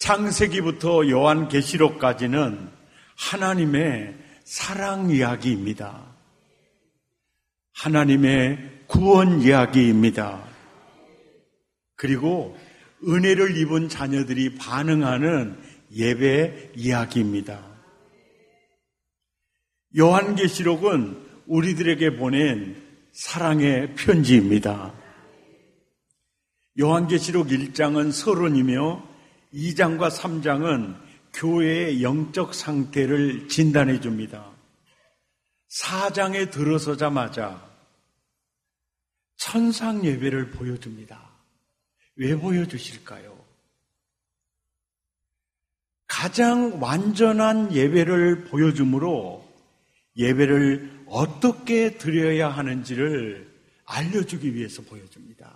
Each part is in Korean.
창세기부터 요한계시록까지는 하나님의 사랑 이야기입니다. 하나님의 구원 이야기입니다. 그리고 은혜를 입은 자녀들이 반응하는 예배 이야기입니다. 요한계시록은 우리들에게 보낸 사랑의 편지입니다. 요한계시록 1장은 서론이며 2장과 3장은 교회의 영적 상태를 진단해 줍니다. 4장에 들어서자마자 천상 예배를 보여줍니다. 왜 보여주실까요? 가장 완전한 예배를 보여주므로 예배를 어떻게 드려야 하는지를 알려주기 위해서 보여줍니다.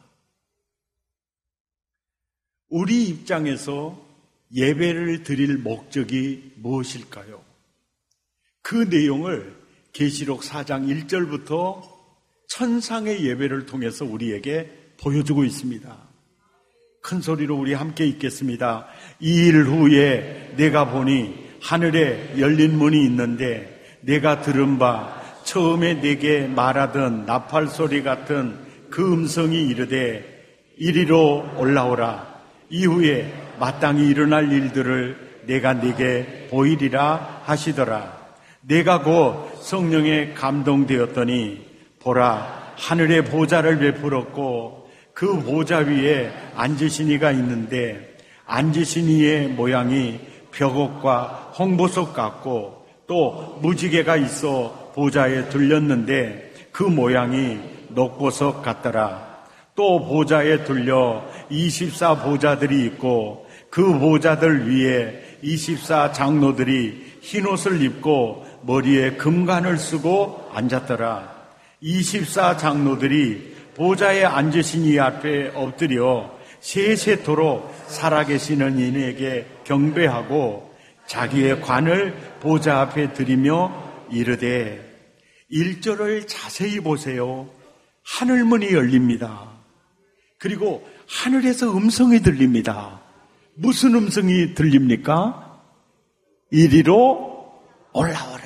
우리 입장에서 예배를 드릴 목적이 무엇일까요? 그 내용을 계시록 4장 1절부터 천상의 예배를 통해서 우리에게 보여주고 있습니다. 큰 소리로 우리 함께 읽겠습니다. 2일 후에 내가 보니 하늘에 열린 문이 있는데 내가 들은 바 처음에 내게 말하던 나팔 소리 같은 그 음성이 이르되 이리로 올라오라. 이후에 마땅히 일어날 일들을 내가 네게 보이리라 하시더라. 내가 곧 성령에 감동되었더니 보라 하늘의 보좌를 베풀었고 그 보좌 위에 앉으신 이가 있는데 앉으신 이의 모양이 벽옥과 홍보석 같고 또 무지개가 있어 보좌에 둘렸는데 그 모양이 녹보석 같더라. 또 보좌에 둘려 24 보좌들이 있고 그 보좌들 위에 24 장로들이 흰옷을 입고 머리에 금관을 쓰고 앉았더라. 24 장로들이 보좌에 앉으신 이 앞에 엎드려 세세토록 살아계시는 이에게 경배하고 자기의 관을 보좌 앞에 드리며 이르되 1절을 자세히 보세요. 하늘문이 열립니다. 그리고 하늘에서 음성이 들립니다. 무슨 음성이 들립니까? 이리로 올라오라.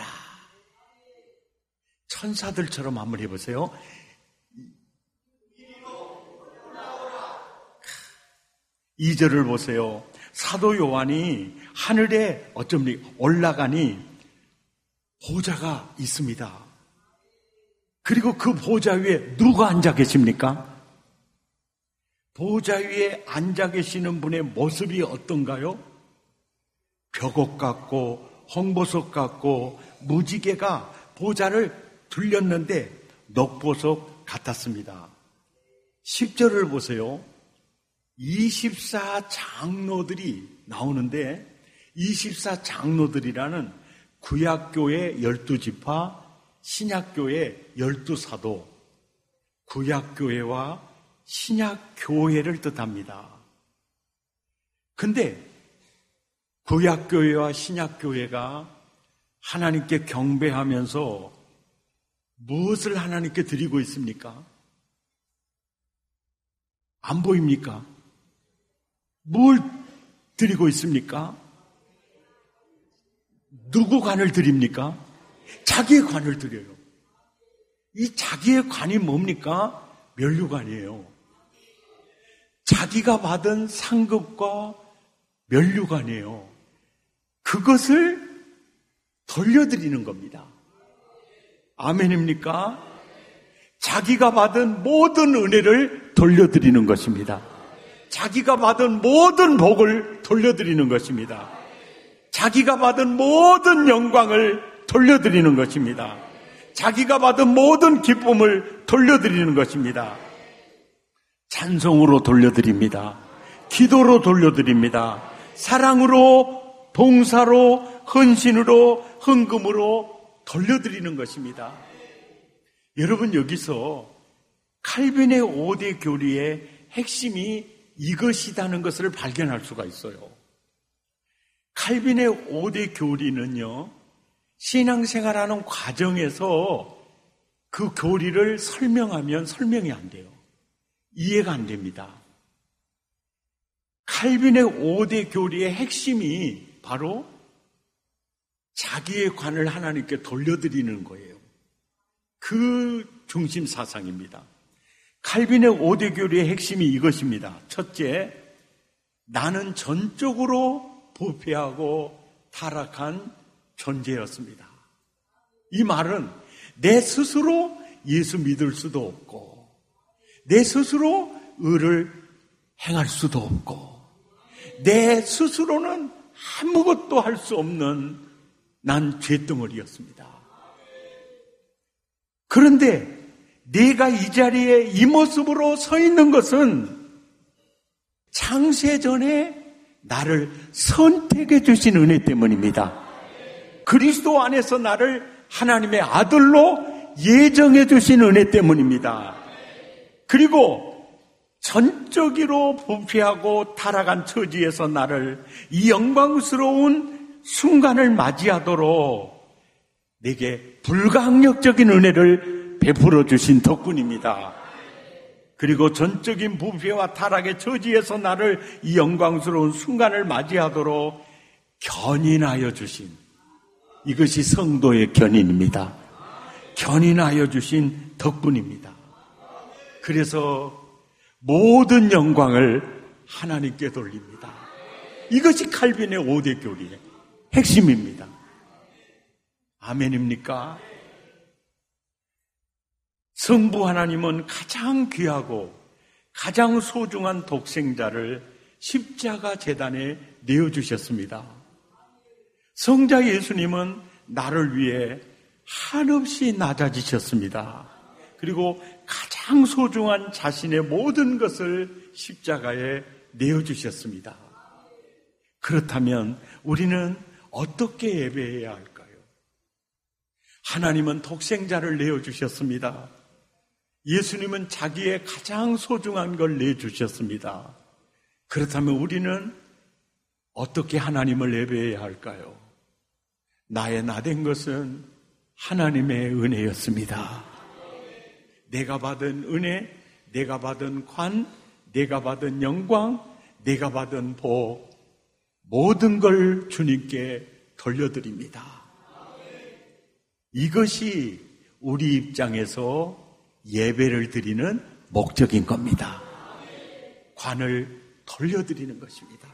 천사들처럼 한번 해보세요. 이리로 올라오라. 2절을 보세요. 사도 요한이 하늘에 올라가니 보좌가 있습니다. 그리고 그 보좌 위에 누가 앉아 계십니까? 보좌 위에 앉아 계시는 분의 모습이 어떤가요? 벽옥 같고 홍보석 같고 무지개가 보좌를 둘렸는데 녹보석 같았습니다. 10절을 보세요. 24 장로들이 나오는데 24 장로들이라는 구약교회 12지파, 신약교회 12사도, 구약교회와 신약교회를 뜻합니다. 근데 구약교회와 신약교회가 하나님께 경배하면서 무엇을 하나님께 드리고 있습니까? 안 보입니까? 뭘 드리고 있습니까? 누구 관을 드립니까? 자기의 관을 드려요. 이 자기의 관이 뭡니까? 면류관이에요. 자기가 받은 상급과 면류관이에요. 그것을 돌려드리는 겁니다. 아멘입니까? 자기가 받은 모든 은혜를 돌려드리는 것입니다. 자기가 받은 모든 복을 돌려드리는 것입니다. 자기가 받은 모든 영광을 돌려드리는 것입니다. 자기가 받은 모든 기쁨을 돌려드리는 것입니다. 찬송으로 돌려드립니다. 기도로 돌려드립니다. 사랑으로, 봉사로, 헌신으로, 헌금으로 돌려드리는 것입니다. 여러분, 여기서 칼빈의 5대 교리의 핵심이 이것이라는 것을 발견할 수가 있어요. 칼빈의 5대 교리는요, 신앙생활하는 과정에서 그 교리를 설명하면 설명이 안 돼요. 이해가 안 됩니다. 칼빈의 5대 교리의 핵심이 바로 자기의 관을 하나님께 돌려드리는 거예요. 그 중심 사상입니다. 칼빈의 5대 교리의 핵심이 이것입니다. 첫째, 나는 전적으로 부패하고 타락한 존재였습니다. 이 말은 내 스스로 예수 믿을 수도 없고 내 스스로 의를 행할 수도 없고 내 스스로는 아무것도 할 수 없는 난 죄덩어리였습니다. 그런데 내가 이 자리에 이 모습으로 서 있는 것은 창세 전에 나를 선택해 주신 은혜 때문입니다. 그리스도 안에서 나를 하나님의 아들로 예정해 주신 은혜 때문입니다. 그리고 전적으로 부패하고 타락한 처지에서 나를 이 영광스러운 순간을 맞이하도록 내게 불가항력적인 은혜를 베풀어 주신 덕분입니다. 그리고 전적인 부패와 타락의 처지에서 나를 이 영광스러운 순간을 맞이하도록 견인하여 주신, 이것이 성도의 견인입니다. 견인하여 주신 덕분입니다. 그래서 모든 영광을 하나님께 돌립니다. 이것이 칼빈의 5대 교리의 핵심입니다. 아멘입니까? 성부 하나님은 가장 귀하고 가장 소중한 독생자를 십자가 제단에 내어주셨습니다. 성자 예수님은 나를 위해 한없이 낮아지셨습니다. 그리고 가장 소중한 자신의 모든 것을 십자가에 내어주셨습니다. 그렇다면 우리는 어떻게 예배해야 할까요? 하나님은 독생자를 내어주셨습니다. 예수님은 자기의 가장 소중한 걸 내주셨습니다. 그렇다면 우리는 어떻게 하나님을 예배해야 할까요? 나의 나된 것은 하나님의 은혜였습니다. 내가 받은 은혜, 내가 받은 관, 내가 받은 영광, 내가 받은 복, 모든 걸 주님께 돌려드립니다. 이것이 우리 입장에서 예배를 드리는 목적인 겁니다. 관을 돌려드리는 것입니다.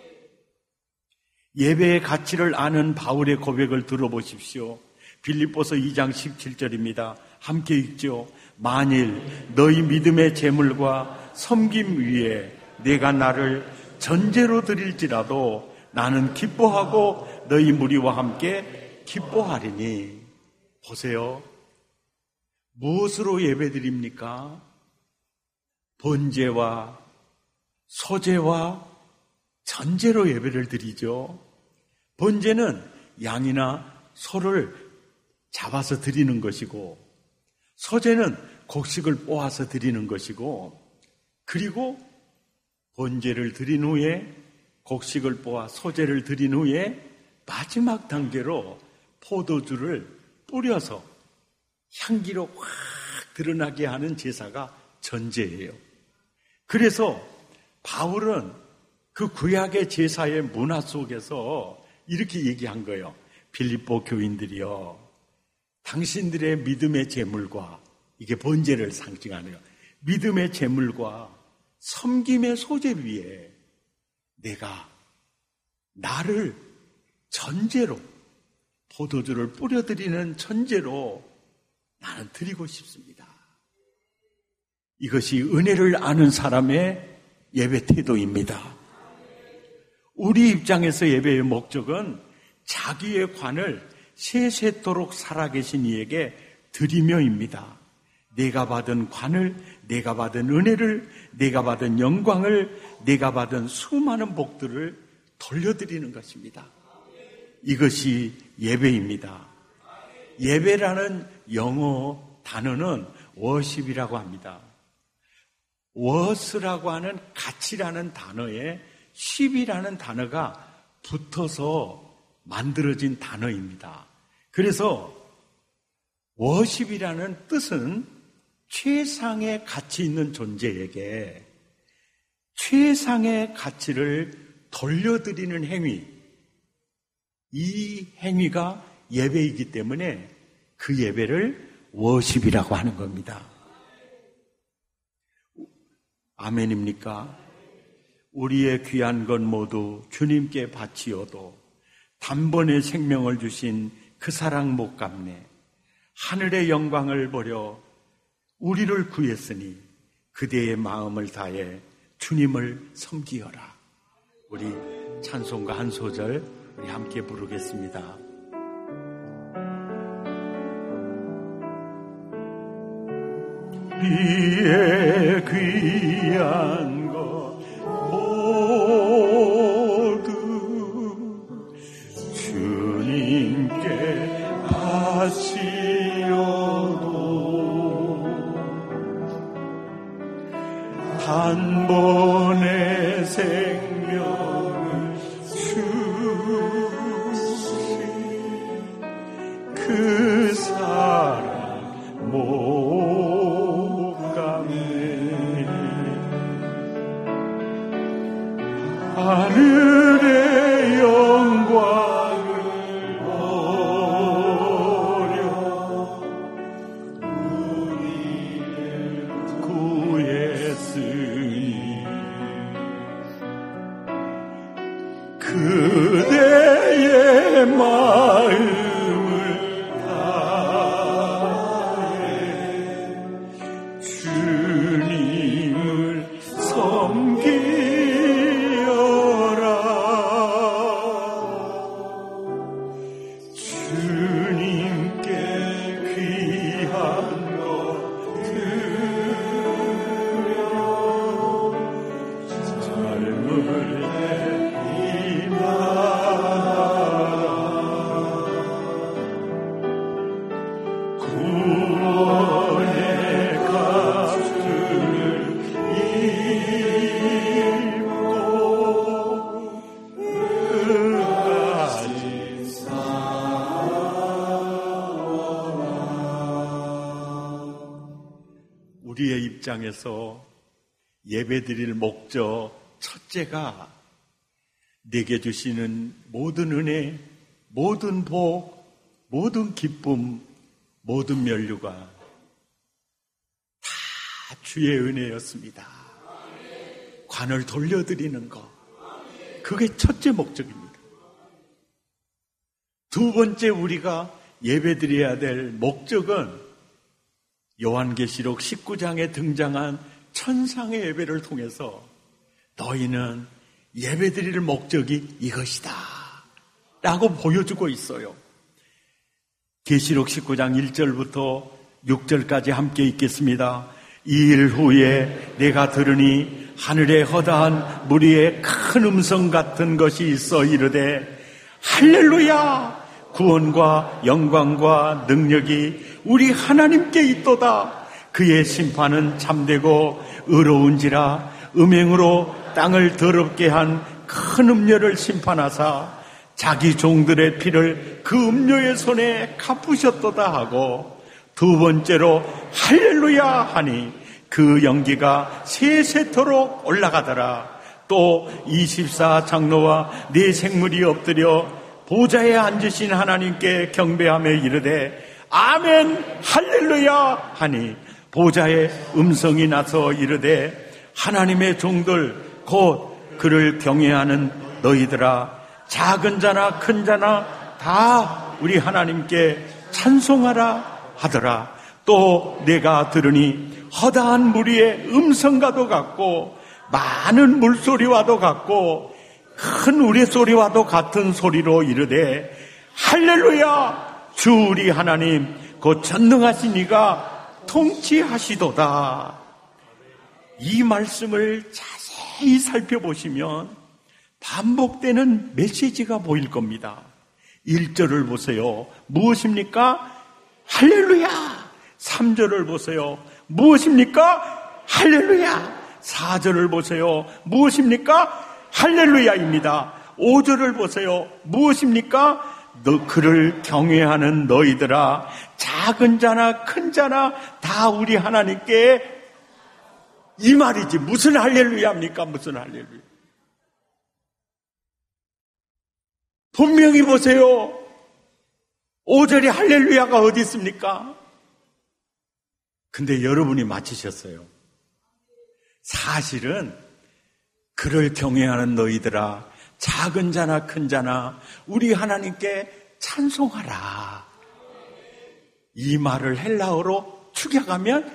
예배의 가치를 아는 바울의 고백을 들어보십시오. 빌립보서 2장 17절입니다. 함께 읽죠. 만일 너희 믿음의 제물과 섬김 위에 내가 나를 전제로 드릴지라도 나는 기뻐하고 너희 무리와 함께 기뻐하리니. 보세요. 무엇으로 예배드립니까? 번제와 소제와 전제로 예배를 드리죠. 번제는 양이나 소를 잡아서 드리는 것이고, 소제는 곡식을 뽀아서 드리는 것이고, 그리고 번제를 드린 후에 곡식을 뽀아 소제를 드린 후에 마지막 단계로 포도주를 뿌려서 향기로 확 드러나게 하는 제사가 전제예요. 그래서 바울은 그 구약의 제사의 문화 속에서 이렇게 얘기한 거예요. 빌립보 교인들이여, 당신들의 믿음의 제물과, 이게 번제를 상징하네요. 믿음의 제물과 섬김의 소제 위에 내가 나를 전제로, 포도주를 뿌려드리는 전제로 나는 드리고 싶습니다. 이것이 은혜를 아는 사람의 예배 태도입니다. 우리 입장에서 예배의 목적은 자기의 관을 세세토록 살아계신 이에게 드리며입니다. 내가 받은 관을, 내가 받은 은혜를, 내가 받은 영광을, 내가 받은 수많은 복들을 돌려드리는 것입니다. 이것이 예배입니다. 예배라는 영어 단어는 worship이라고 합니다. worth라고 하는 가치라는 단어에 ship이라는 단어가 붙어서 만들어진 단어입니다. 그래서 worship이라는 뜻은 최상의 가치 있는 존재에게 최상의 가치를 돌려드리는 행위, 이 행위가 예배이기 때문에 그 예배를 워십이라고 하는 겁니다. 아멘입니까? 우리의 귀한 것 모두 주님께 바치어도 단번에 생명을 주신 그 사랑 못 갚네. 하늘의 영광을 보려 우리를 구했으니 그대의 마음을 다해 주님을 섬기어라. 우리 찬송가 한 소절 우리 함께 부르겠습니다. 우리의 귀한 것 모두 주님께 바치어도 단번에 생명을 주신 그 사랑 못 갚네. 하늘의 영광을 보려 우리를 구했으니 그대의 마음을 다해 주님을 섬기어라. 주님께 귀한 것 드려 삶을 구원의 가슴을 입고 끝까지 싸워라. 우리의 입장에서 예배드릴 목적 첫째가 내게 주시는 모든 은혜, 모든 복, 모든 기쁨, 모든 면류가 다 주의 은혜였습니다. 관을 돌려드리는 것, 그게 첫째 목적입니다. 두 번째 우리가 예배드려야 될 목적은 요한계시록 19장에 등장한 천상의 예배를 통해서 너희는 예배드릴 목적이 이것이다 라고 보여주고 있어요. 계시록 19장 1절부터 6절까지 함께 읽겠습니다. 이 일 후에 내가 들으니 하늘에 허다한 무리의 큰 음성 같은 것이 있어 이르되 할렐루야! 구원과 영광과 능력이 우리 하나님께 있도다. 그의 심판은 참되고 의로운지라 음행으로 땅을 더럽게 한 큰 음녀를 심판하사 자기 종들의 피를 그 음녀의 손에 갚으셨도다 하고 두 번째로 할렐루야 하니 그 연기가 세세토록 올라가더라. 또 24장로와 네 생물이 엎드려 보좌에 앉으신 하나님께 경배하며 이르되 아멘 할렐루야 하니 보좌에 음성이 나서 이르되 하나님의 종들 곧 그를 경외하는 너희들아 작은 자나 큰 자나 다 우리 하나님께 찬송하라 하더라. 또 내가 들으니 허다한 무리의 음성과도 같고 많은 물소리와도 같고 큰 우레소리와도 같은 소리로 이르되 할렐루야! 주 우리 하나님 곧 전능하신 이가 통치하시도다. 이 말씀을 자세히 살펴보시면 반복되는 메시지가 보일 겁니다. 1절을 보세요. 무엇입니까? 할렐루야! 3절을 보세요. 무엇입니까? 할렐루야! 4절을 보세요. 무엇입니까? 할렐루야입니다. 5절을 보세요. 무엇입니까? 그를 경외하는 너희들아 작은 자나 큰 자나 다 우리 하나님께 이 말이지. 무슨 할렐루야입니까? 무슨 할렐루야. 분명히 보세요. 5절에 할렐루야가 어디 있습니까? 근데 여러분이 맞히셨어요. 사실은 그를 경외하는 너희들아, 작은 자나 큰 자나 우리 하나님께 찬송하라. 이 말을 헬라어로 축약하면,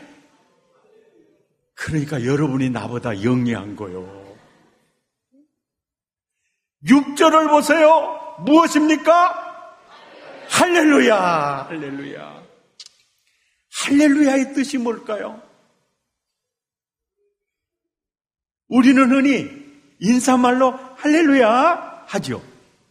그러니까 여러분이 나보다 영리한 거요. 6절을 보세요. 무엇입니까? 할렐루야, 할렐루야. 할렐루야의 뜻이 뭘까요? 우리는 흔히 인사말로 할렐루야 하죠.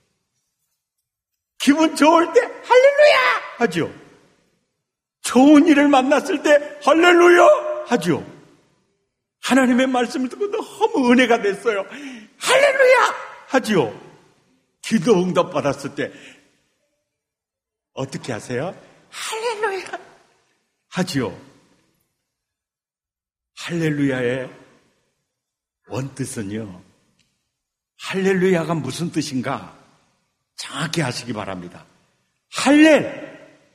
기분 좋을 때 할렐루야 하죠. 좋은 일을 만났을 때 할렐루야 하죠. 하나님의 말씀을 듣고 너무 은혜가 됐어요. 할렐루야 하죠. 기도 응답 받았을 때 어떻게 하세요? 할렐루야 하죠. 할렐루야의 원뜻은요, 할렐루야가 무슨 뜻인가 정확히 아시기 바랍니다. 할렐,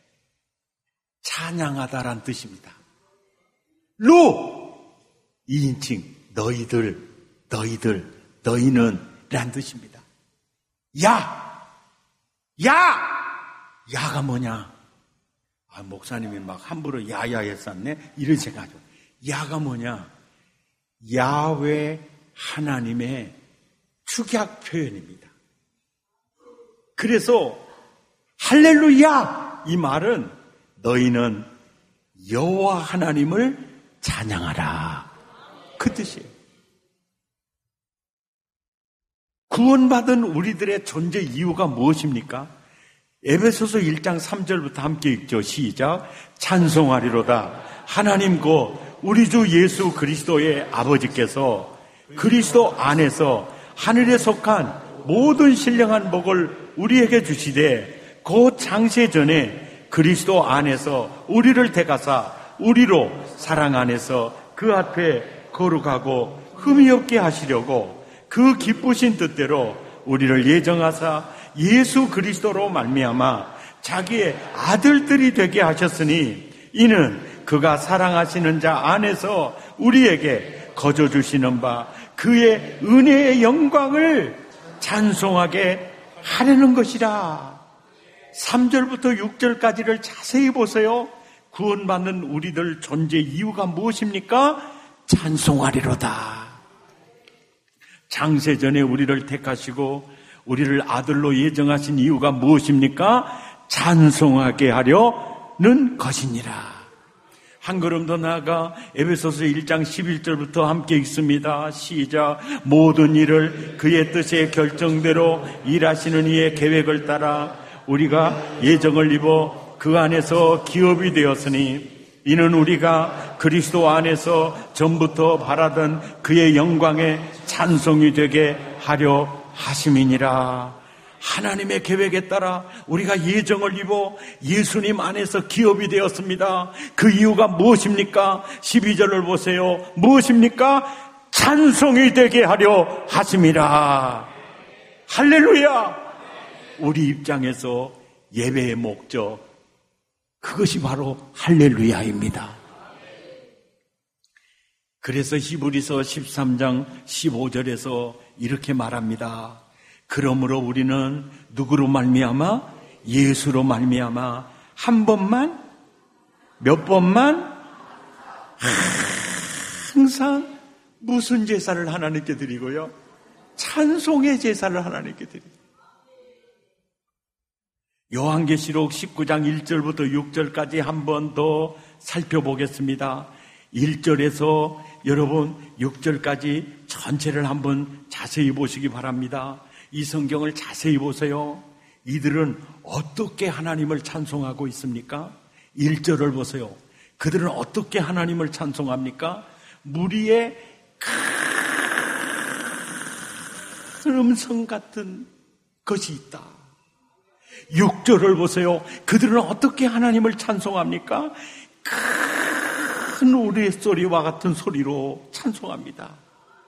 찬양하다란 뜻입니다. 루, 2인칭, 너희들, 너희는 란 뜻입니다. 야가 뭐냐? 목사님이 막 함부로 야야 했었네? 이런 생각하죠. 야가 뭐냐? 야훼 하나님의 축약 표현입니다. 그래서 할렐루야, 이 말은 너희는 여호와 하나님을 찬양하라, 그 뜻이에요. 구원받은 우리들의 존재 이유가 무엇입니까? 에베소서 1장 3절부터 함께 읽죠. 시작. 찬송하리로다. 하나님 곧 우리 주 예수 그리스도의 아버지께서 그리스도 안에서 하늘에 속한 모든 신령한 복을 우리에게 주시되, 곧 창세 전에 그리스도 안에서 우리를 택하사 우리로 사랑 안에서 그 앞에 거룩하고 흠이 없게 하시려고 그 기쁘신 뜻대로 우리를 예정하사 예수 그리스도로 말미암아 자기의 아들들이 되게 하셨으니, 이는 그가 사랑하시는 자 안에서 우리에게 거저 주시는 바 그의 은혜의 영광을 찬송하게 하려는 것이라. 3절부터 6절까지를 자세히 보세요. 구원받는 우리들 존재 이유가 무엇입니까? 찬송하리로다. 창세전에 우리를 택하시고 우리를 아들로 예정하신 이유가 무엇입니까? 찬송하게 하려는 것이니라. 한 걸음 더 나아가 에베소서 1장 11절부터 함께 읽습니다. 시작. 모든 일을 그의 뜻의 결정대로 일하시는 이의 계획을 따라 우리가 예정을 입어 그 안에서 기업이 되었으니, 이는 우리가 그리스도 안에서 전부터 바라던 그의 영광의 찬송이 되게 하려 하심이니라. 하나님의 계획에 따라 우리가 예정을 입어 예수님 안에서 기업이 되었습니다. 그 이유가 무엇입니까? 12절을 보세요. 무엇입니까? 찬송이 되게 하려 하심이라. 할렐루야. 우리 입장에서 예배의 목적, 그것이 바로 할렐루야입니다. 그래서 히브리서 13장 15절에서 이렇게 말합니다. 그러므로 우리는 누구로 말미암아? 예수로 말미암아 한 번만, 몇 번만, 항상 무슨 제사를 하나님께 드리고요? 찬송의 제사를 하나님께 드립니다. 요한계시록 19장 1절부터 6절까지 한 번 더 살펴보겠습니다. 1절에서 여러분 6절까지 전체를 한번 자세히 보시기 바랍니다. 이 성경을 자세히 보세요. 이들은 어떻게 하나님을 찬송하고 있습니까? 1절을 보세요. 그들은 어떻게 하나님을 찬송합니까? 무리의 큰 음성 같은 것이 있다. 6절을 보세요. 그들은 어떻게 하나님을 찬송합니까? 큰 우레소리와 같은 소리로 찬송합니다.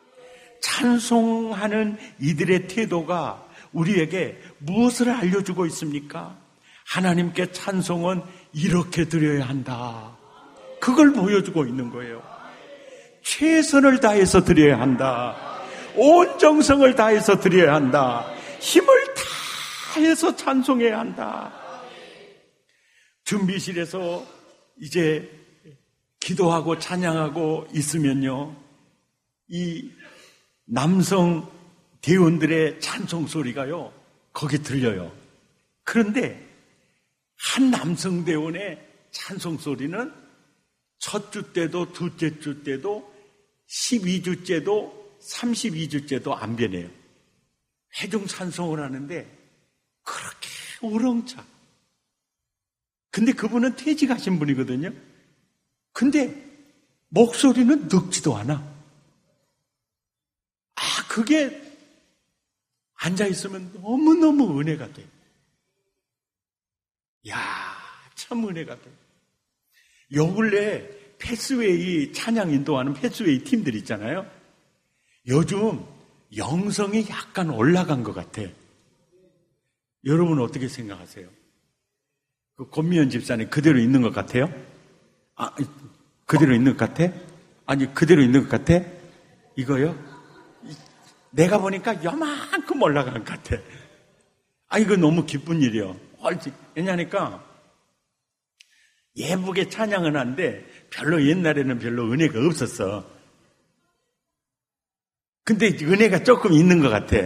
찬송하는 이들의 태도가 우리에게 무엇을 알려주고 있습니까? 하나님께 찬송은 이렇게 드려야 한다. 그걸 보여주고 있는 거예요. 최선을 다해서 드려야 한다. 온 정성을 다해서 드려야 한다. 힘을 다해서 찬송해야 한다. 준비실에서 이제 기도하고 찬양하고 있으면요, 이 남성 대원들의 찬송 소리가요, 거기 들려요. 그런데 한 남성 대원의 찬송 소리는 첫 주 때도 둘째 주 때도 12주째도 32주째도 안 변해요. 회중 찬송을 하는데 그렇게 우렁차. 근데 그분은 퇴직하신 분이거든요. 근데 목소리는 늙지도 않아. 그게 앉아있으면 너무너무 은혜가 돼. 참 은혜가 돼. 요 근래 패스웨이 찬양 인도하는 패스웨이 팀들 있잖아요. 요즘 영성이 약간 올라간 것 같아. 여러분 어떻게 생각하세요? 그 권미연 집사님 그대로 있는 것 같아요? 그대로 있는 것 같아? 아니, 그대로 있는 것 같아? 이거요? 내가 보니까 요만큼 올라간 것 같아. 이거 너무 기쁜 일이요. 왜냐니까 예쁘게 찬양은 하는데 별로 옛날에는 별로 은혜가 없었어. 근데 은혜가 조금 있는 것 같아.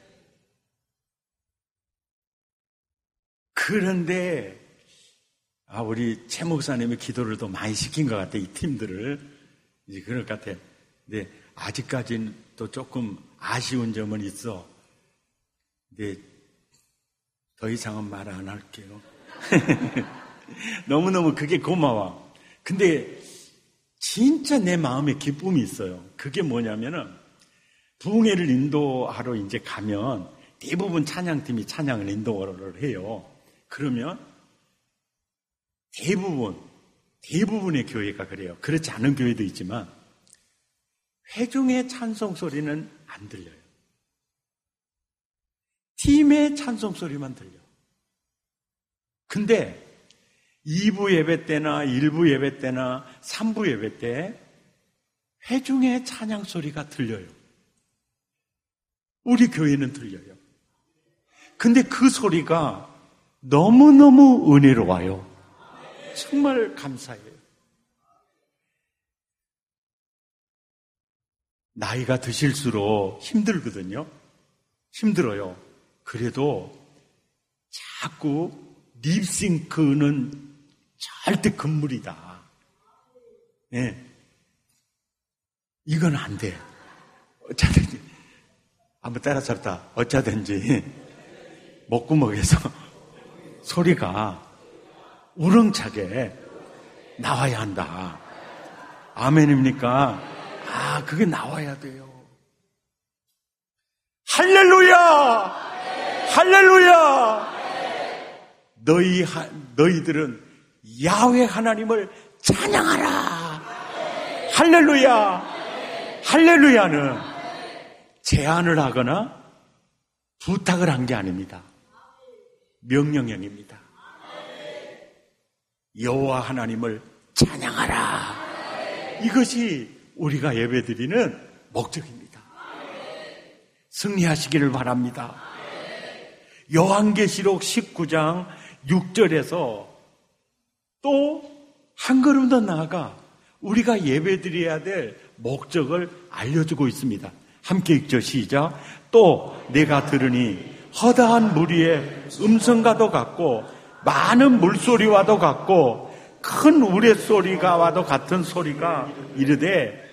그런데 우리 최 목사님의 기도를 더 많이 시킨 것 같아. 이 팀들을. 이제 그럴 것 같아. 근데 아직까지는 또 조금 아쉬운 점은 있어. 근데 더 이상은 말 안 할게요. 너무너무 그게 고마워. 근데 진짜 내 마음에 기쁨이 있어요. 그게 뭐냐면은 부흥회를 인도하러 이제 가면 대부분 찬양팀이 찬양을 인도를 해요. 그러면 대부분의 교회가 그래요. 그렇지 않은 교회도 있지만 회중의 찬송 소리는 안 들려요. 팀의 찬송 소리만 들려. 근데 2부 예배 때나 1부 예배 때나 3부 예배 때 회중의 찬양 소리가 들려요. 우리 교회는 들려요. 근데 그 소리가 너무너무 은혜로워요. 정말 감사해요. 나이가 드실수록 힘들거든요. 힘들어요. 그래도 자꾸 립싱크는 절대 금물이다. 네. 이건 안 돼. 어쩌든지 한번 따라잡다. 어쩌든지 목구멍에서 소리가 우렁차게 나와야 한다. 아멘입니까? 그게 나와야 돼요. 할렐루야! 할렐루야! 너희들은 야훼 하나님을 찬양하라. 할렐루야. 할렐루야는 제안을 하거나 부탁을 한 게 아닙니다. 명령형입니다. 여호와 하나님을 찬양하라. 이것이 우리가 예배드리는 목적입니다. 승리하시기를 바랍니다. 요한계시록 19장 6절에서 또 한 걸음 더 나아가 우리가 예배드려야 될 목적을 알려주고 있습니다. 함께 읽죠. 시작. 또 내가 들으니 허다한 무리의 음성과도 같고 많은 물소리와도 같고 큰 우레소리가와도 같은 소리가 이르되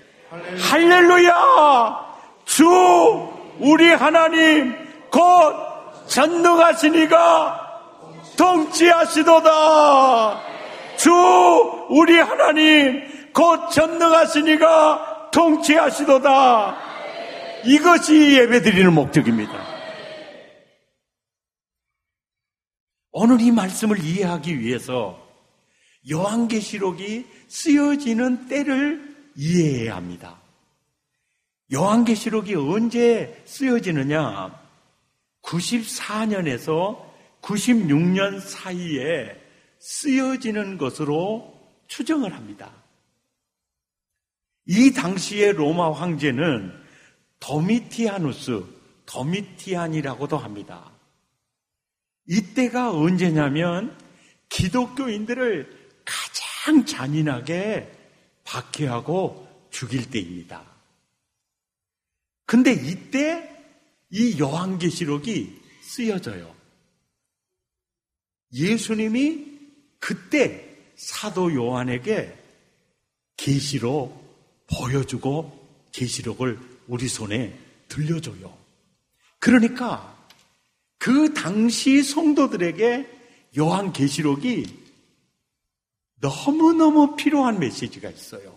할렐루야! 주 우리 하나님 곧 전능하시니가 통치하시도다. 주 우리 하나님 곧 전능하시니가 통치하시도다. 이것이 예배드리는 목적입니다. 오늘 이 말씀을 이해하기 위해서 요한계시록이 쓰여지는 때를 이해해야 합니다. 요한계시록이 언제 쓰여지느냐? 94년에서 96년 사이에 쓰여지는 것으로 추정을 합니다. 이 당시의 로마 황제는 도미티안이라고도 합니다. 이때가 언제냐면 기독교인들을 가장 잔인하게 박해하고 죽일 때입니다. 근데 이때 이 요한계시록이 쓰여져요. 예수님이 그때 사도 요한에게 계시로 보여주고 계시록을 우리 손에 들려줘요. 그러니까 그 당시 성도들에게 요한계시록이 너무너무 필요한 메시지가 있어요.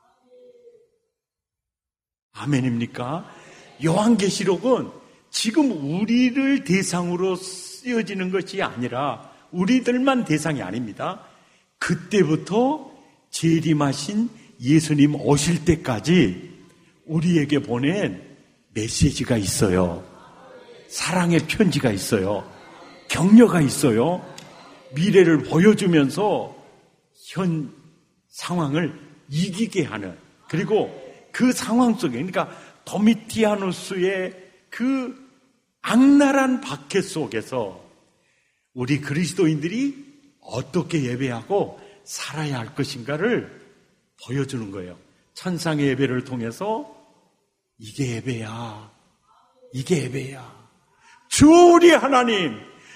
아멘입니까? 요한계시록은 지금 우리를 대상으로 쓰여지는 것이 아니라 우리들만 대상이 아닙니다. 그때부터 재림하신 예수님 오실 때까지 우리에게 보낸 메시지가 있어요. 사랑의 편지가 있어요. 격려가 있어요. 미래를 보여주면서 현 상황을 이기게 하는, 그리고 그 상황 속에, 그러니까 도미티아누스의 그 악랄한 박해 속에서 우리 그리스도인들이 어떻게 예배하고 살아야 할 것인가를 보여주는 거예요. 천상의 예배를 통해서 이게 예배야, 이게 예배야. 주 우리 하나님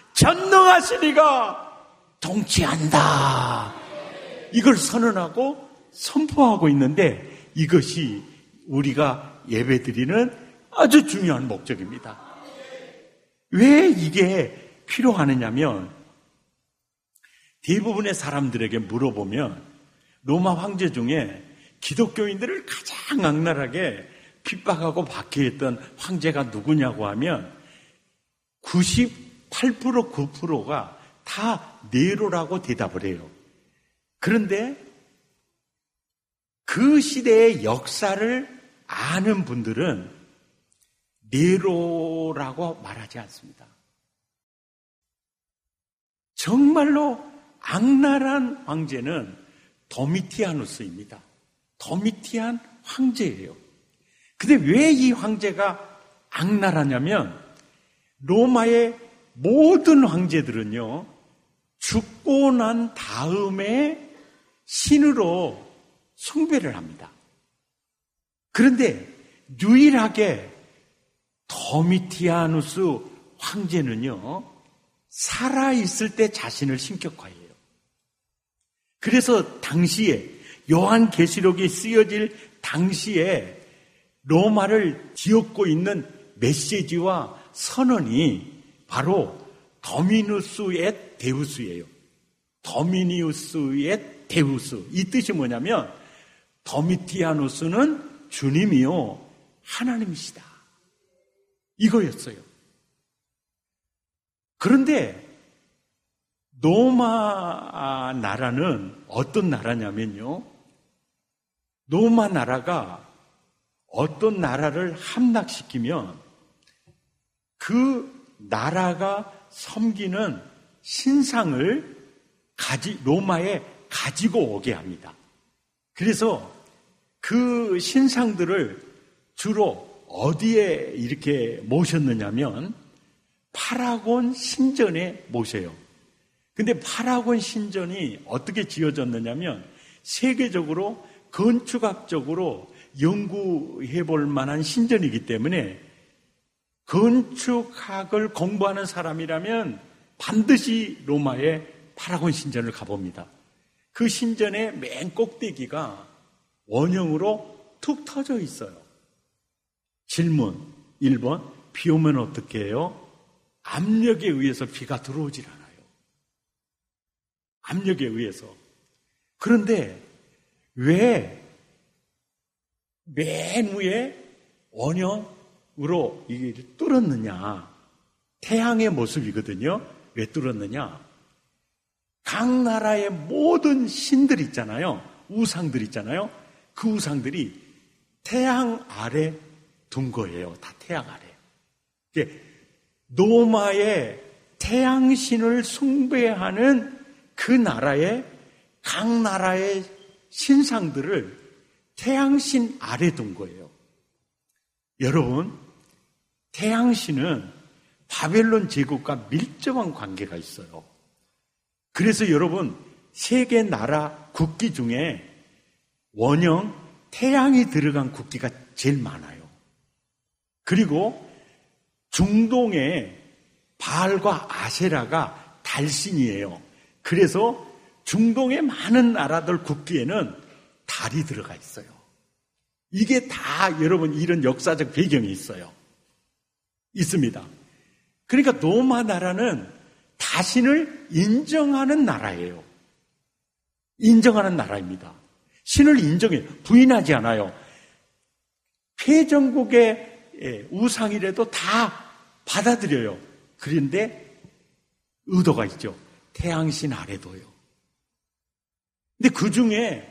전능하시니가 통치한다. 이걸 선언하고 선포하고 있는데 이것이 우리가 예배드리는 아주 중요한 목적입니다. 왜 이게 필요하느냐면 대부분의 사람들에게 물어보면 로마 황제 중에 기독교인들을 가장 악랄하게 핍박하고 박해했던 황제가 누구냐고 하면 98%, 9%가 다 네로라고 대답을 해요. 그런데 그 시대의 역사를 아는 분들은 네로라고 말하지 않습니다. 정말로 악랄한 황제는 도미티아누스입니다. 도미티안 황제예요. 근데 왜 이 황제가 악랄하냐면 로마의 모든 황제들은요, 죽고 난 다음에 신으로 숭배를 합니다. 그런데 유일하게 도미티아누스 황제는요, 살아있을 때 자신을 신격화해요. 그래서 당시에 요한계시록이 쓰여질 당시에 로마를 뒤엎고 있는 메시지와 선언이 바로 도미누스의 데우스예요. 도미니우스의 데우스. 이 뜻이 뭐냐면 도미티아누스는 주님이요 하나님이시다. 이거였어요. 그런데 로마 나라는 어떤 나라냐면요, 로마 나라가 어떤 나라를 함락시키면 그 나라가 섬기는 신상을 로마에 가지고 오게 합니다. 그래서 그 신상들을 주로 어디에 이렇게 모셨느냐면 파라곤 신전에 모셔요. 근데 파라곤 신전이 어떻게 지어졌느냐면 세계적으로 건축학적으로 연구해 볼 만한 신전이기 때문에 건축학을 공부하는 사람이라면 반드시 로마의 파라곤 신전을 가봅니다. 그 신전의 맨 꼭대기가 원형으로 툭 터져 있어요. 질문 1번, 비 오면 어떻게 해요? 압력에 의해서 비가 들어오질 않아요. 압력에 의해서. 그런데 왜 맨 위에 원형으로 이게 뚫었느냐? 태양의 모습이거든요. 왜 뚫었느냐? 각 나라의 모든 신들 있잖아요. 우상들 있잖아요. 그 우상들이 태양 아래 둔 거예요. 다 태양 아래. 로마의 태양신을 숭배하는 그 나라의 각 나라의 신상들을 태양신 아래 둔 거예요. 여러분, 태양신은 바벨론 제국과 밀접한 관계가 있어요. 그래서 여러분, 세계 나라 국기 중에 원형 태양이 들어간 국기가 제일 많아요. 그리고 중동에 바알과 아세라가 달신이에요. 그래서 중동의 많은 나라들 국기에는 달이 들어가 있어요. 이게 다 여러분 이런 역사적 배경이 있어요. 있습니다. 그러니까 로마 나라는 다신을 인정하는 나라예요. 인정하는 나라입니다. 신을 인정해요. 부인하지 않아요. 패전국의 우상이라도 다 받아들여요. 그런데 의도가 있죠. 태양신 아래도요. 근데 그 중에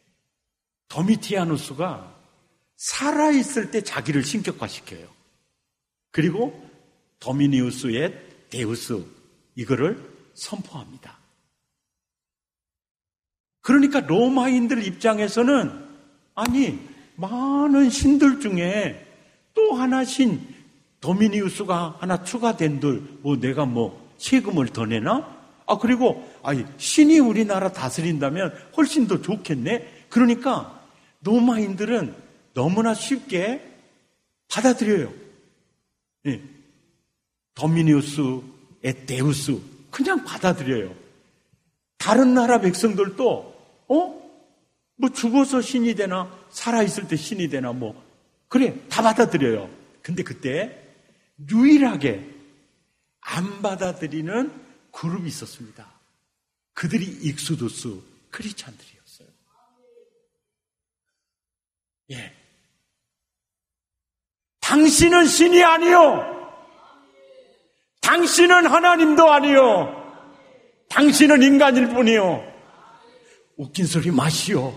도미티아누스가 살아있을 때 자기를 신격화시켜요. 그리고 도미니우스의 데우스 이거를 선포합니다. 그러니까 로마인들 입장에서는 아니 많은 신들 중에 또 하나 신 도미니우스가 하나 추가된들 내가 세금을 더 내나? 그리고 신이 우리나라 다스린다면 훨씬 더 좋겠네. 그러니까 로마인들은 너무나 쉽게 받아들여요. 네. 도미니우스의 데우스 그냥 받아들여요. 다른 나라 백성들도 죽어서 신이 되나 살아있을 때 신이 되나 그래 다 받아들여요. 근데 그때 유일하게 안 받아들이는 그룹이 있었습니다. 그들이 익수도스 크리스찬들이었어요. 예. 당신은 신이 아니요. 당신은 하나님도 아니요. 당신은 인간일 뿐이요. 웃긴 소리 마시오.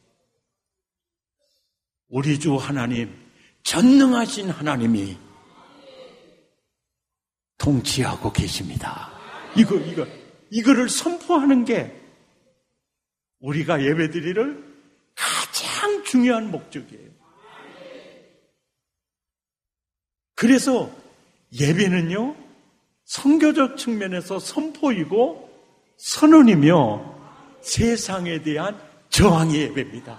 우리 주 하나님, 전능하신 하나님이 통치하고 계십니다. 이거를 선포하는 게 우리가 예배드리를 가장 중요한 목적이에요. 그래서 예배는요, 선교적 측면에서 선포이고 선언이며 세상에 대한 저항의 예배입니다.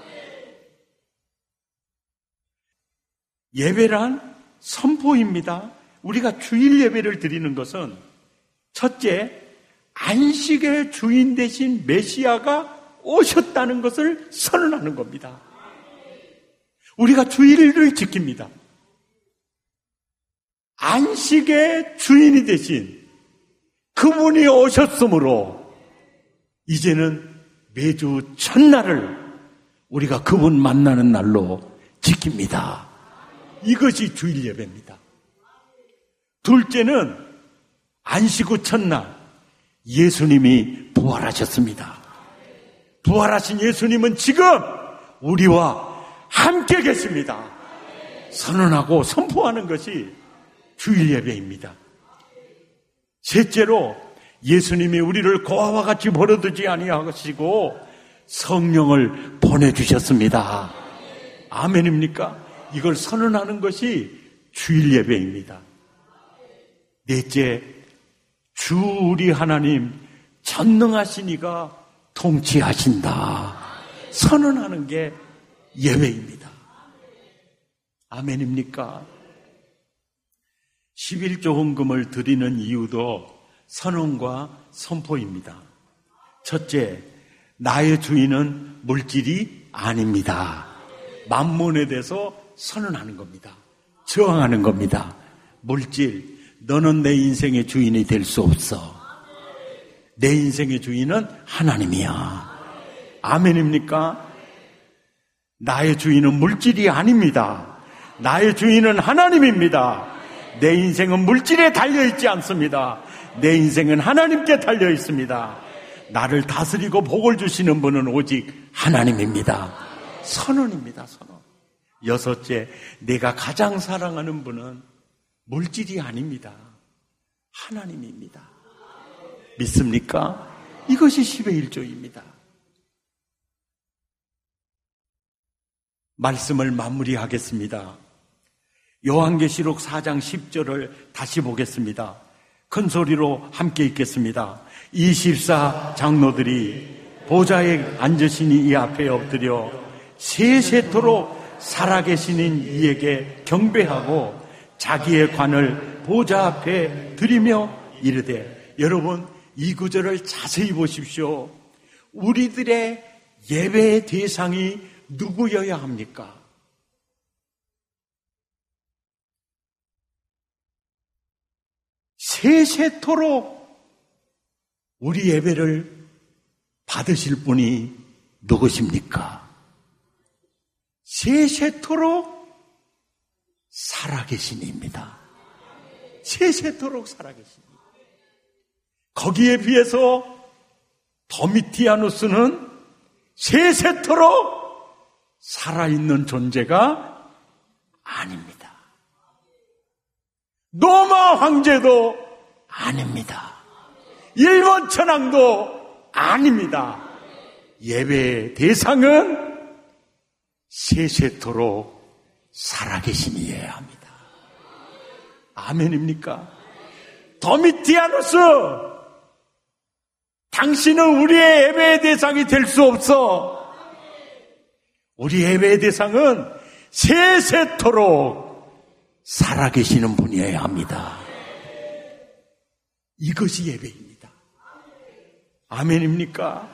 예배란 선포입니다. 우리가 주일 예배를 드리는 것은 첫째, 안식의 주인 되신 메시아가 오셨다는 것을 선언하는 겁니다. 우리가 주일을 지킵니다. 안식의 주인이 되신 그분이 오셨으므로 이제는 매주 첫날을 우리가 그분 만나는 날로 지킵니다. 이것이 주일 예배입니다. 둘째는 안식 후 첫날 예수님이 부활하셨습니다. 부활하신 예수님은 지금 우리와 함께 계십니다. 선언하고 선포하는 것이 주일 예배입니다. 셋째로 예수님이 우리를 고아와 같이 버려두지 아니하시고 성령을 보내주셨습니다. 아멘입니까? 이걸 선언하는 것이 주일 예배입니다. 넷째, 주 우리 하나님 전능하신 이가 통치하신다. 선언하는 게 예배입니다. 아멘입니까? 11조 헌금을 드리는 이유도 선언과 선포입니다. 첫째, 나의 주인은 물질이 아닙니다. 만몬에 대해서 선언하는 겁니다. 저항하는 겁니다. 물질, 너는 내 인생의 주인이 될 수 없어. 내 인생의 주인은 하나님이야. 아멘입니까? 나의 주인은 물질이 아닙니다. 나의 주인은 하나님입니다. 내 인생은 물질에 달려있지 않습니다. 내 인생은 하나님께 달려있습니다. 나를 다스리고 복을 주시는 분은 오직 하나님입니다. 선언입니다. 선언. 여섯째, 내가 가장 사랑하는 분은 물질이 아닙니다. 하나님입니다. 믿습니까? 이것이 10의 1조입니다. 말씀을 마무리하겠습니다. 요한계시록 4장 10절을 다시 보겠습니다. 큰 소리로 함께 읽겠습니다. 24 장로들이 보좌에 앉으시니 이 앞에 엎드려 세세토록 살아계시는 이에게 경배하고 자기의 관을 보좌 앞에 드리며 이르되, 여러분 이 구절을 자세히 보십시오. 우리들의 예배의 대상이 누구여야 합니까? 세세토록 우리 예배를 받으실 분이 누구십니까? 세세토록 살아계신 이입니다. 세세토록 살아계신 이. 거기에 비해서 도미티아누스는 세세토록 살아있는 존재가 아닙니다. 로마 황제도 아닙니다. 일본 천황도 아닙니다. 예배의 대상은 세세토록 살아계신 이여야 합니다. 아멘입니까? 도미티아누스, 당신은 우리의 예배의 대상이 될 수 없어. 우리 예배의 대상은 세세토록 살아계시는 분이어야 합니다. 이것이 예배입니다. 아멘입니까?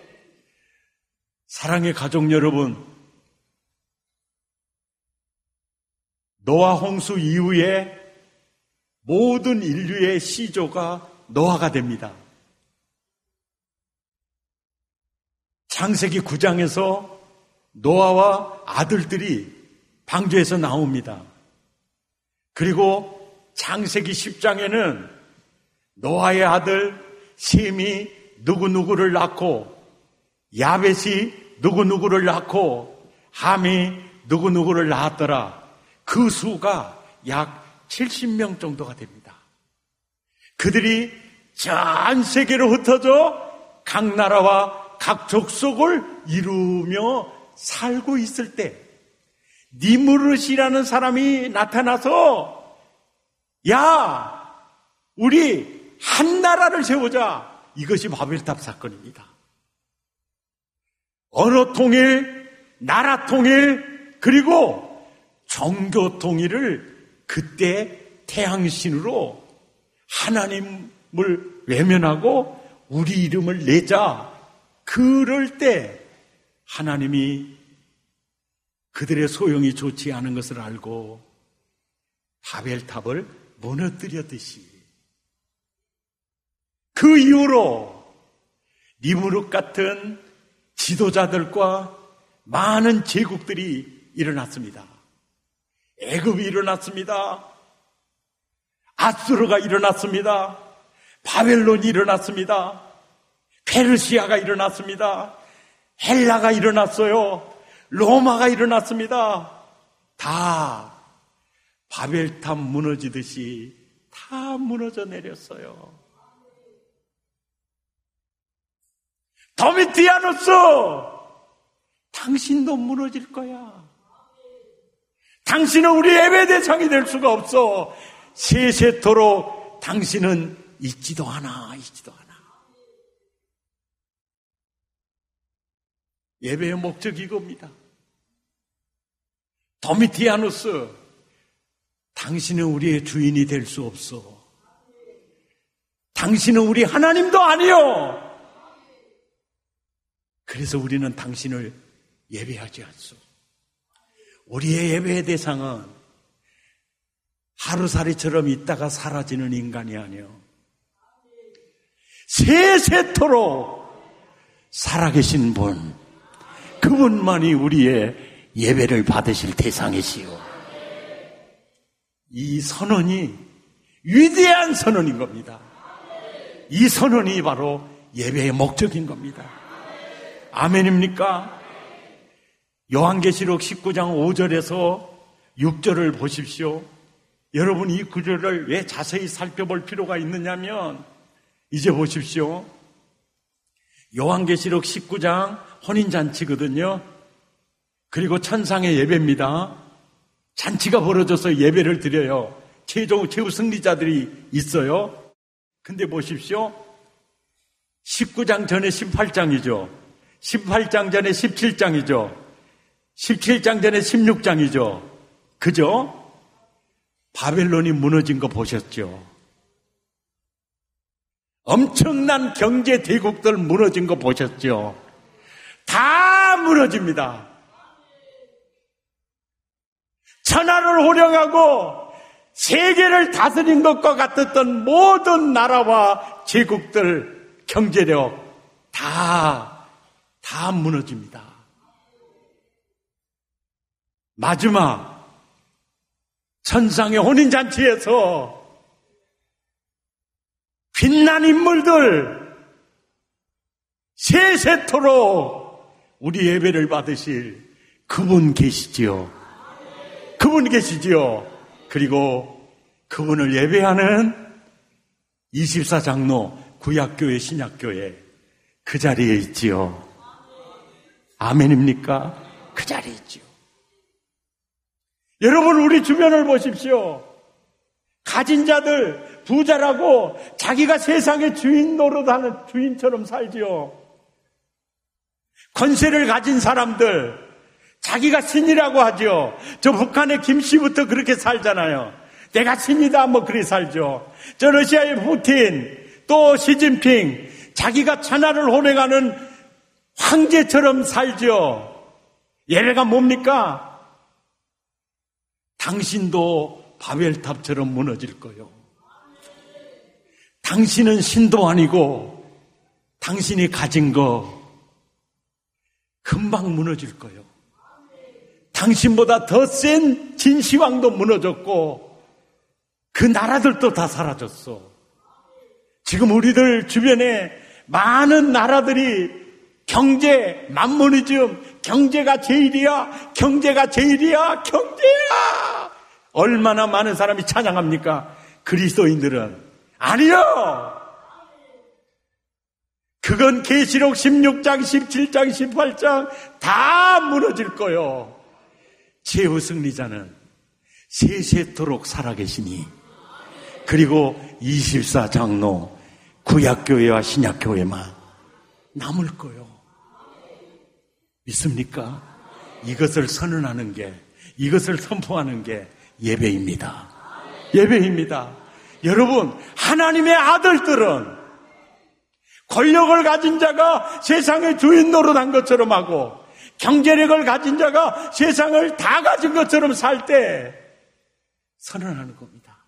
사랑의 가족 여러분, 노아 홍수 이후에 모든 인류의 시조가 노아가 됩니다. 창세기 9장에서 노아와 아들들이 방주에서 나옵니다. 그리고 창세기 10장에는 노아의 아들 셈이 누구누구를 낳고, 야벳이 누구누구를 낳고, 함이 누구누구를 낳았더라. 그 수가 약 70명 정도가 됩니다. 그들이 전 세계로 흩어져 각 나라와 각 족속을 이루며 살고 있을 때 니무르시라는 사람이 나타나서, 야, 우리 한 나라를 세우자. 이것이 바벨탑 사건입니다. 언어 통일, 나라 통일, 그리고 종교 통일을 그때 태양신으로 하나님을 외면하고 우리 이름을 내자. 그럴 때 하나님이 그들의 소용이 좋지 않은 것을 알고 바벨탑을 무너뜨렸듯이, 그 이후로 니무롯 같은 지도자들과 많은 제국들이 일어났습니다. 애굽이 일어났습니다. 아수르가 일어났습니다. 바벨론이 일어났습니다. 페르시아가 일어났습니다. 헬라가 일어났어요. 로마가 일어났습니다. 다 바벨탑 무너지듯이 다 무너져 내렸어요. 도미티아누스, 당신도 무너질 거야. 당신은 우리 예배 대상이 될 수가 없어. 세세토록 당신은 있지도 않아, 있지도 않아. 예배의 목적이 이겁니다. 도미티아누스, 당신은 우리의 주인이 될 수 없어. 당신은 우리 하나님도 아니요. 그래서 우리는 당신을 예배하지 않소. 우리의 예배의 대상은 하루살이처럼 있다가 사라지는 인간이 아니요, 세세토록 살아계신 분, 그분만이 우리의 예배를 받으실 대상이시요. 이 선언이 위대한 선언인 겁니다. 이 선언이 바로 예배의 목적인 겁니다. 아멘입니까? 요한계시록 19장 5절에서 6절을 보십시오. 여러분 이 구절을 왜 자세히 살펴볼 필요가 있느냐면 이제 보십시오. 요한계시록 19장 혼인잔치거든요. 그리고 천상의 예배입니다. 잔치가 벌어져서 예배를 드려요. 최후 승리자들이 있어요. 근데 보십시오. 19장 전에 18장이죠. 18장 전에 17장이죠. 17장 전에 16장이죠. 그죠? 바벨론이 무너진 거 보셨죠? 엄청난 경제 대국들 무너진 거 보셨죠? 다 무너집니다. 천하를 호령하고 세계를 다스린 것과 같았던 모든 나라와 제국들 경제력 다 무너집니다. 마지막 천상의 혼인잔치에서 빛난 인물들 세세토록 우리 예배를 받으실 그분 계시지요. 그분 계시지요. 그리고 그분을 예배하는 24장로 구약교회 신약교회 그 자리에 있지요. 아멘입니까? 그 자리에 있지요. 여러분 우리 주변을 보십시오. 가진 자들 부자라고 자기가 세상의 주인 노릇하는 주인처럼 살지요. 권세를 가진 사람들 자기가 신이라고 하죠. 저 북한의 김씨부터 그렇게 살잖아요. 내가 신이다 뭐 그렇게 살죠. 저 러시아의 푸틴 또 시진핑 자기가 천하를 호령하는 황제처럼 살죠. 예배가 뭡니까? 당신도 바벨탑처럼 무너질 거요. 당신은 신도 아니고 당신이 가진 거 금방 무너질 거요. 당신보다 더 센 진시황도 무너졌고 그 나라들도 다 사라졌어. 지금 우리들 주변에 많은 나라들이 경제, 만모니즘, 경제가 제일이야, 경제가 제일이야, 경제야. 얼마나 많은 사람이 찬양합니까? 그리스도인들은. 아니요. 그건 계시록 16장, 17장, 18장 다 무너질 거요. 최후 승리자는 세세토록 살아계시니 그리고 24장로 구약교회와 신약교회만 남을 거요. 믿습니까? 이것을 선언하는 게, 이것을 선포하는 게 예배입니다. 예배입니다. 여러분, 하나님의 아들들은 권력을 가진 자가 세상의 주인 노릇한 것처럼 하고 경제력을 가진 자가 세상을 다 가진 것처럼 살 때 선언하는 겁니다.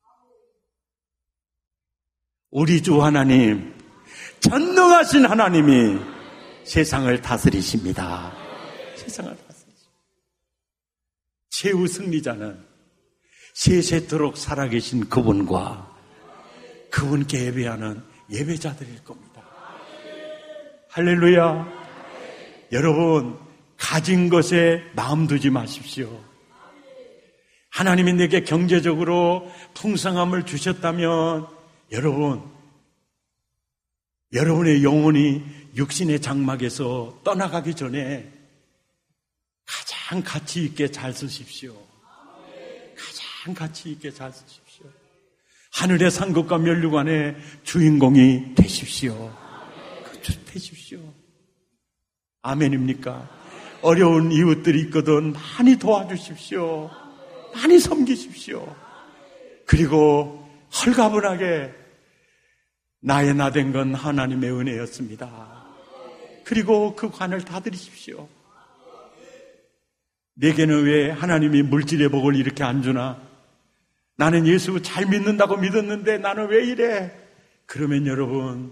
우리 주 하나님, 전능하신 하나님이 세상을 다스리십니다. 세상을 다스리십니다. 최후 승리자는 세세토록 살아계신 그분과 그분께 예배하는 예배자들일 겁니다. 할렐루야. 여러분, 가진 것에 마음 두지 마십시오. 하나님이 내게 경제적으로 풍성함을 주셨다면 여러분의 영혼이 육신의 장막에서 떠나가기 전에 가장 가치 있게 잘 쓰십시오. 가장 가치 있게 잘 쓰십시오. 하늘의 상급과 면류관의 주인공이 되십시오. 되십시오. 아멘입니까? 어려운 이웃들이 있거든 많이 도와주십시오. 많이 섬기십시오. 그리고 헐가분하게 나의 나된 건 하나님의 은혜였습니다. 그리고 그 관을 다 드리십시오. 내게는 왜 하나님이 물질의 복을 이렇게 안 주나? 나는 예수 잘 믿는다고 믿었는데 나는 왜 이래? 그러면 여러분,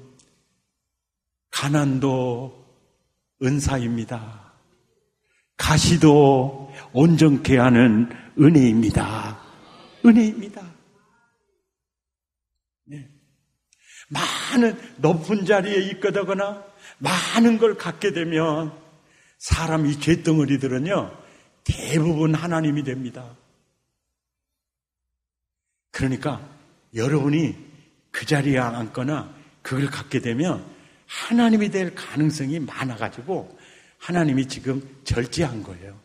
가난도 은사입니다. 가시도 온전케 하는 은혜입니다. 은혜입니다. 네. 많은 높은 자리에 있거나 많은 걸 갖게 되면 사람 이 죄덩어리들은요 대부분 하나님이 됩니다. 그러니까 여러분이 그 자리에 앉거나 그걸 갖게 되면 하나님이 될 가능성이 많아가지고 하나님이 지금 절제한 거예요.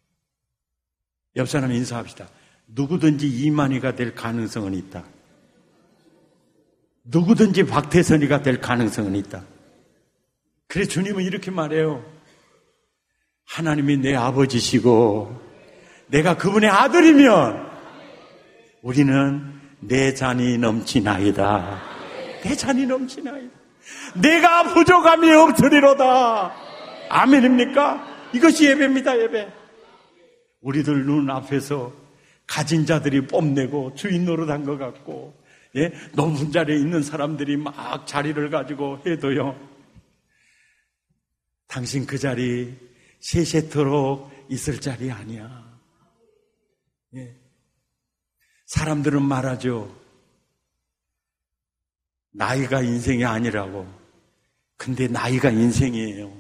옆 사람 인사합시다. 누구든지 이만희가 될 가능성은 있다. 누구든지 박태선이가 될 가능성은 있다. 그래 주님은 이렇게 말해요. 하나님이 내 아버지시고 내가 그분의 아들이면 우리는 내 잔이 넘치나이다. 내 잔이 넘치나이다. 내가 부족함이 없으리로다. 아멘입니까? 이것이 예배입니다. 예배. 우리들 눈앞에서 가진 자들이 뽐내고 주인 노릇한 것 같고 높은 자리에 있는 사람들이 막 자리를 가지고 해도요, 당신 그 자리 세세토록 있을 자리 아니야. 사람들은 말하죠. 나이가 인생이 아니라고. 근데 나이가 인생이에요.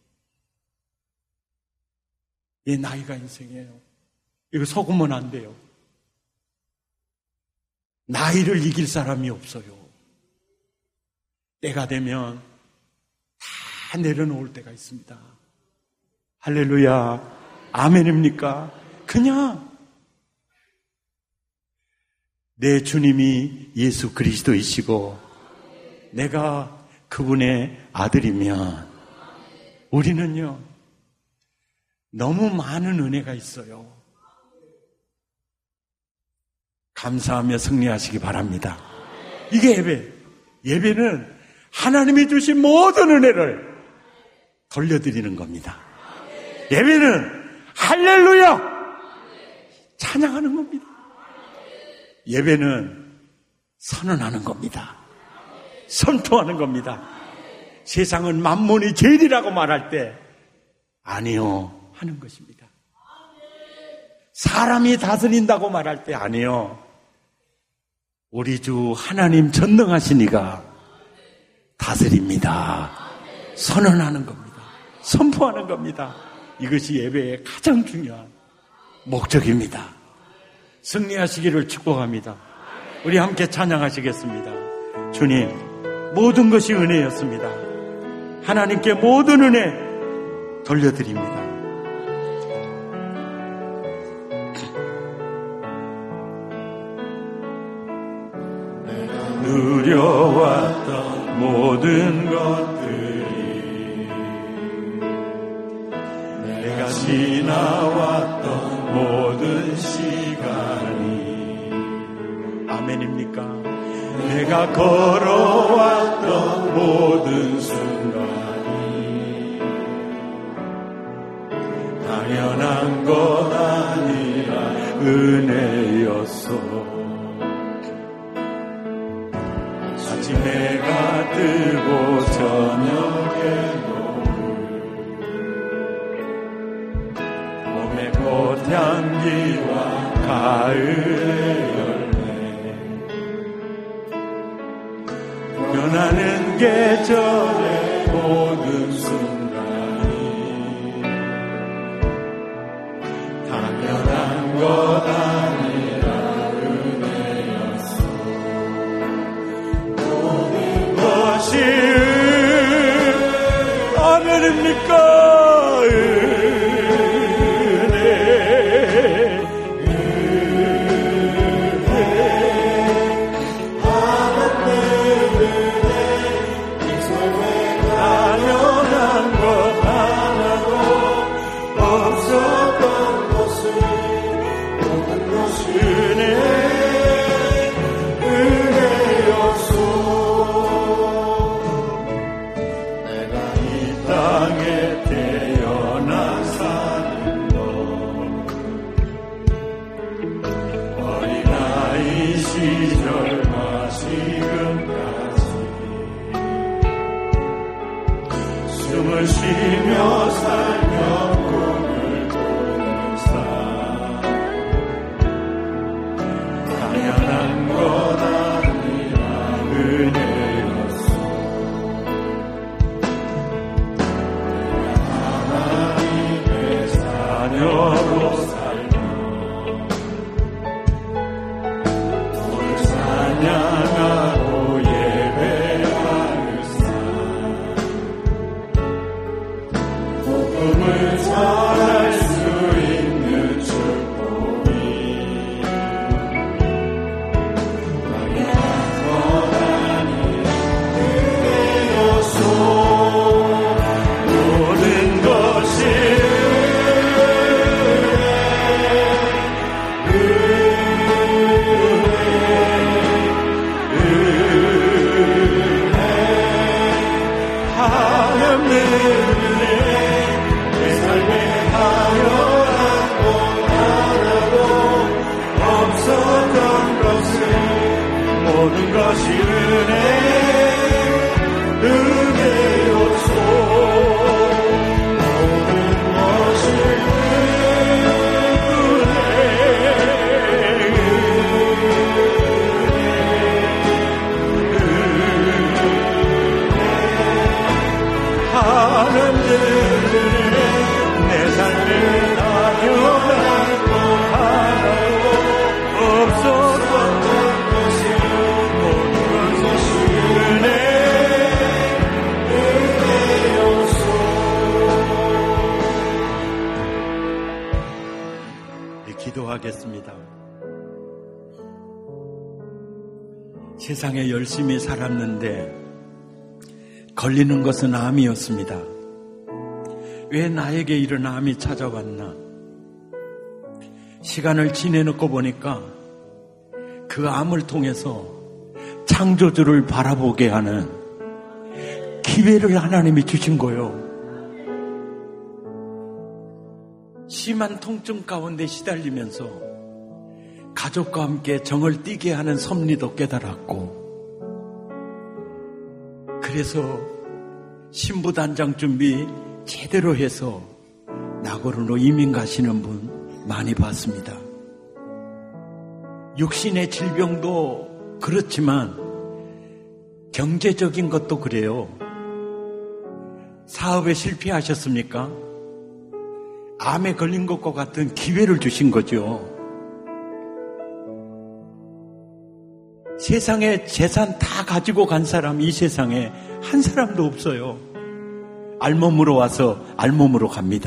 나이가 인생이에요. 이거 속으면 안 돼요. 나이를 이길 사람이 없어요. 때가 되면 다 내려놓을 때가 있습니다. 할렐루야. 아멘입니까? 그냥 내 주님이 예수 그리스도이시고 내가 그분의 아들이면 우리는요 너무 많은 은혜가 있어요. 감사하며 승리하시기 바랍니다. 이게 예배. 예배는 하나님이 주신 모든 은혜를 돌려드리는 겁니다. 예배는 할렐루야 찬양하는 겁니다. 예배는 선언하는 겁니다. 선포하는 겁니다. 세상은 만몬이 제일이라고 말할 때 아니요 하는 것입니다. 사람이 다스린다고 말할 때 아니요, 우리 주 하나님 전능하시니가 다스립니다. 선언하는 겁니다. 선포하는 겁니다. 이것이 예배의 가장 중요한 목적입니다. 승리하시기를 축복합니다. 우리 함께 찬양하시겠습니다. 주님, 모든 것이 은혜였습니다. 하나님께 모든 은혜 돌려드립니다. 누려왔던 모든 것들이 내가 지나왔던 모든 시간이 아멘입니까? 내가 걸어왔던 모든 순간이 당연한 것 아니라 은혜였어. 해가 뜨고 저녁에 봄의 꽃향기와 가을의 열매 변하는 계절의 모든 순간이 당연한 것 아니라 아멘입니까? 당연한 것 하나도 없었던 것을 모든 것이 은혜였소. 땅에 전할 수 있는 축복이 원하니 그대여소. 모든 것이 모든 것이 은혜요소. 모든 것이 하나님의 내 삶에 당연한 것 하나도 없었던 기도하겠습니다. 세상에 열심히 살았는데 걸리는 것은 암이었습니다. 왜 나에게 이런 암이 찾아왔나? 시간을 지내놓고 보니까 그 암을 통해서 창조주를 바라보게 하는 기회를 하나님이 주신 거예요. 심한 통증 가운데 시달리면서 가족과 함께 정을 띠게 하는 섭리도 깨달았고, 그래서 신부단장 준비 제대로 해서 나고르로 이민 가시는 분 많이 봤습니다. 육신의 질병도 그렇지만 경제적인 것도 그래요. 사업에 실패하셨습니까? 암에 걸린 것과 같은 기회를 주신 거죠. 세상에 재산 다 가지고 간 사람 이 세상에 한 사람도 없어요. 알몸으로 와서 알몸으로 갑니다.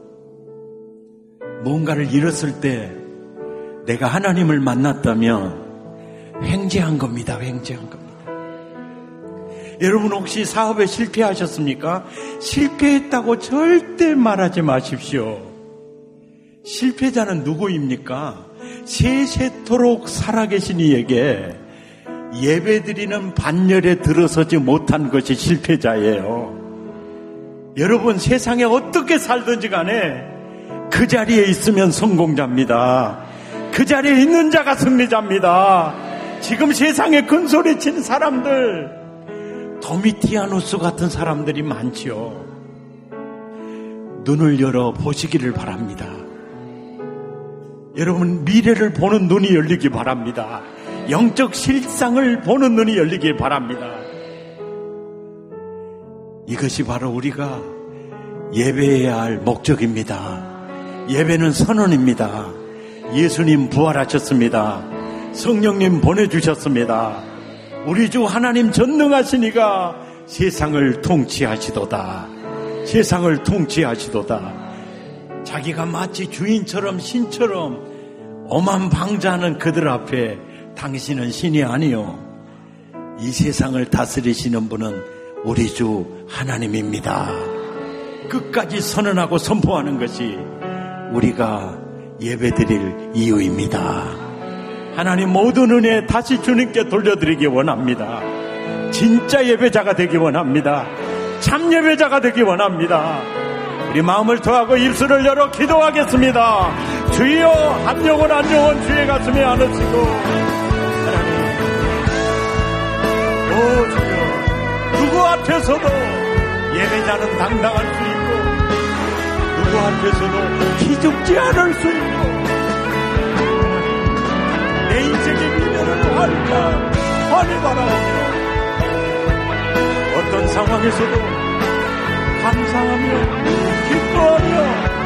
뭔가를 잃었을 때 내가 하나님을 만났다면 횡재한 겁니다. 횡재한 겁니다. 여러분 혹시 사업에 실패하셨습니까? 실패했다고 절대 말하지 마십시오. 실패자는 누구입니까? 세세토록 살아계신 이에게 예배드리는 반열에 들어서지 못한 것이 실패자예요. 여러분 세상에 어떻게 살든지 간에 그 자리에 있으면 성공자입니다. 그 자리에 있는 자가 승리자입니다. 지금 세상에 큰소리치는 사람들, 도미티아누스 같은 사람들이 많지요. 눈을 열어 보시기를 바랍니다. 여러분 미래를 보는 눈이 열리기 바랍니다. 영적 실상을 보는 눈이 열리기 바랍니다. 이것이 바로 우리가 예배해야 할 목적입니다. 예배는 선언입니다. 예수님 부활하셨습니다. 성령님 보내주셨습니다. 우리 주 하나님 전능하시니가 세상을 통치하시도다. 세상을 통치하시도다. 자기가 마치 주인처럼 신처럼 오만방자하는 그들 앞에 당신은 신이 아니요, 이 세상을 다스리시는 분은 우리 주 하나님입니다. 끝까지 선언하고 선포하는 것이 우리가 예배드릴 이유입니다. 하나님 모든 은혜 다시 주님께 돌려드리기 원합니다. 진짜 예배자가 되기 원합니다. 참 예배자가 되기 원합니다. 우리 마음을 더하고 입술을 열어 기도하겠습니다. 주여, 한 영혼 한 영혼 주의 가슴에 안으시고, 하나님, 오 주여, 누구 앞에서도 예배자는 당당할 수 있고 누구 앞에서도 기죽지 않을 수 있고, 내 인생의 미래를 환히 바라보며 어떤 상황에서도 감사하며 기뻐하며